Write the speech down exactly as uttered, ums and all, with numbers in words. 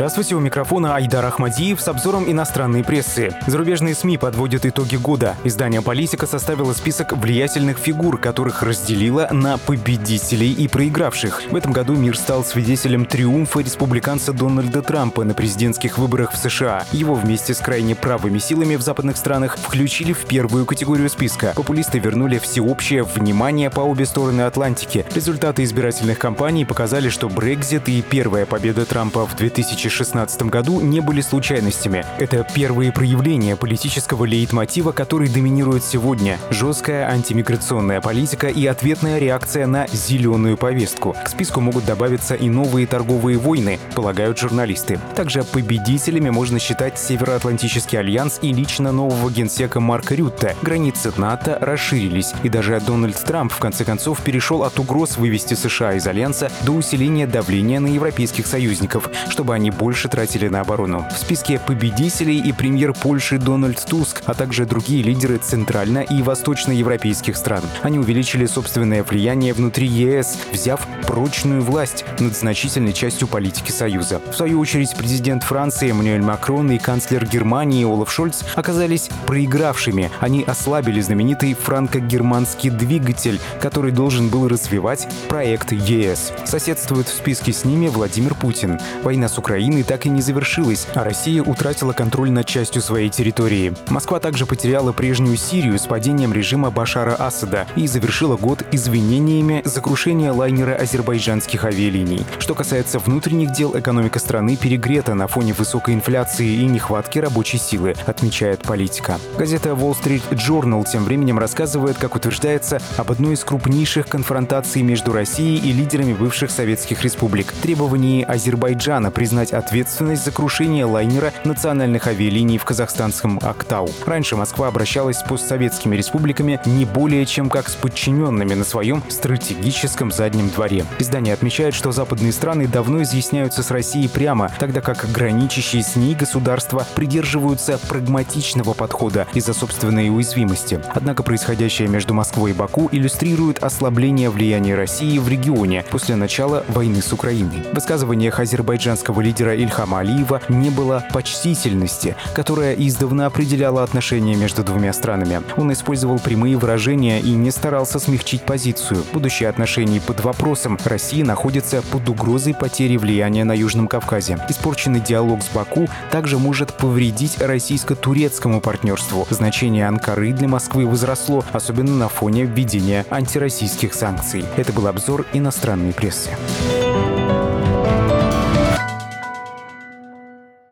Здравствуйте, у микрофона Айдар Ахмадиев с обзором иностранной прессы. Зарубежные СМИ подводят итоги года. Издание «Политика» составило список влиятельных фигур, которых разделило на победителей и проигравших. В этом году мир стал свидетелем триумфа республиканца Дональда Трампа на президентских выборах в США. Его вместе с крайне правыми силами в западных странах включили в первую категорию списка. Популисты вернули всеобщее внимание по обе стороны Атлантики. Результаты избирательных кампаний показали, что Брексит и первая победа Трампа в две тысячи шестнадцатом году не были случайностями. Это первые проявления политического лейтмотива, который доминирует сегодня. Жесткая антимиграционная политика и ответная реакция на зеленую повестку. К списку могут добавиться и новые торговые войны, полагают журналисты. Также победителями можно считать Североатлантический альянс и лично нового генсека Марка Рютте. Границы НАТО расширились, и даже Дональд Трамп в конце концов перешел от угроз вывести США из альянса до усиления давления на европейских союзников, чтобы они больше тратили на оборону. В списке победителей и премьер Польши Дональд Туск, а также другие лидеры центрально- и восточноевропейских стран. Они увеличили собственное влияние внутри ЕС, взяв прочную власть над значительной частью политики Союза. В свою очередь, президент Франции Эммануэль Макрон и канцлер Германии Олаф Шольц оказались проигравшими. Они ослабили знаменитый франко-германский двигатель, который должен был развивать проект ЕС. Соседствует в списке с ними Владимир Путин. Война с Украиной так и не завершилась, а Россия утратила контроль над частью своей территории. Москва также потеряла прежнюю Сирию с падением режима Башара Асада и завершила год извинениями за крушение лайнера азербайджанских авиалиний. Что касается внутренних дел, экономика страны перегрета на фоне высокой инфляции и нехватки рабочей силы, отмечает «Политика». Газета Wall Street Journal тем временем рассказывает, как утверждается, об одной из крупнейших конфронтаций между Россией и лидерами бывших советских республик – требовании Азербайджана признать ответственность за крушение лайнера национальных авиалиний в казахстанском Актау. Раньше Москва обращалась с постсоветскими республиками не более чем как с подчиненными на своем стратегическом заднем дворе. Издание отмечает, что западные страны давно изъясняются с Россией прямо, тогда как граничащие с ней государства придерживаются прагматичного подхода из-за собственной уязвимости. Однако происходящее между Москвой и Баку иллюстрирует ослабление влияния России в регионе после начала войны с Украиной. В высказываниях азербайджанского лидера Ильхама Алиева не было почтительности, которая издавна определяла отношения между двумя странами. Он использовал прямые выражения и не старался смягчить позицию. Будущее отношений под вопросом. Россия находится под угрозой потери влияния на Южном Кавказе. Испорченный диалог с Баку также может повредить российско-турецкому партнерству. Значение Анкары для Москвы возросло, особенно на фоне введения антироссийских санкций. Это был обзор иностранной прессы.